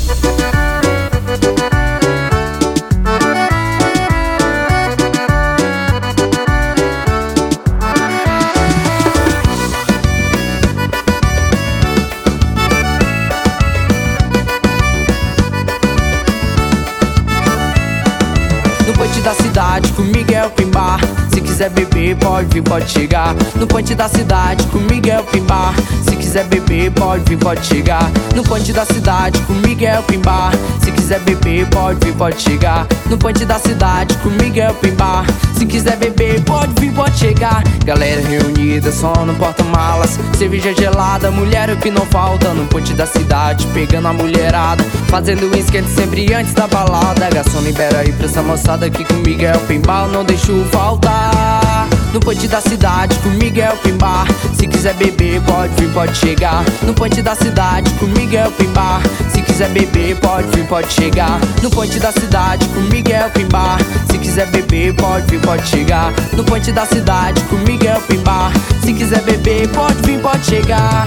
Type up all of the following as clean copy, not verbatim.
No point da cidade, comigo é open bar. Se quiser beber, pode vir, pode chegar. No point da cidade, comigo é open bar. Se quiser beber, pode vir, pode chegar. No point da cidade, comigo é open bar. Se quiser beber, pode vir, pode chegar. No point da cidade, comigo é open bar. Se quiser beber, pode vir, pode chegar. Galera reunida, só no porta-malas. Cerveja gelada, mulher é o que não falta. No point da cidade, pegando a mulherada, fazendo um esquenta sempre antes da balada. Garçom, libera aí pra essa moçada que comigo é open bar, não deixo faltar. No point da cidade, comigo é open bar. Se quiser beber, pode vir, pode chegar. No point da cidade, comigo é open bar. Se quiser beber, pode vir, pode chegar. No point da cidade, comigo é open bar. Se quiser beber, pode vir, pode chegar. No point da cidade, comigo é open bar. Se quiser beber, pode vir, pode chegar.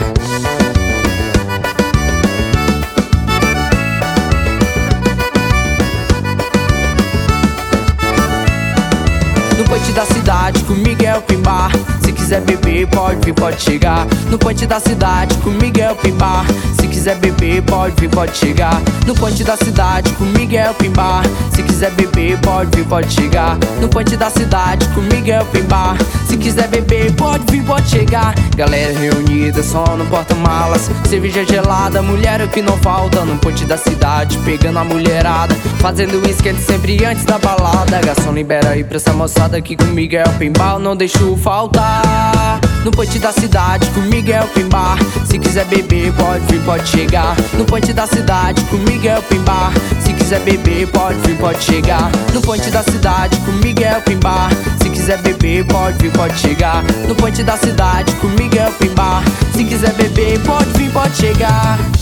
No point da cidade, comigo é open bar. Se quiser beber, pode vir, pode chegar. No point da cidade, comigo é open bar. Se quiser beber, pode vir, pode chegar. No point da cidade, comigo é open bar. Se quiser beber, pode vir, pode chegar. No point da cidade, comigo é open bar. Se quiser beber, pode vir, pode chegar. Galera reunida, só no porta-malas. Cerveja gelada, mulher é o que não falta. No point da cidade, pegando a mulherada, fazendo um esquenta sempre antes da balada. Garçom, libera aí pra essa moçada que comigo é open bar, não deixo faltar. No point da cidade, comigo é open bar. Se quiser beber, pode vir, pode chegar. No point da cidade, comigo é open bar. Se quiser beber, pode vir, pode chegar. No point da cidade, comigo é open bar. Se quiser beber, pode vir, pode chegar. No point da cidade, comigo é open bar. Se quiser beber, pode vir, pode chegar.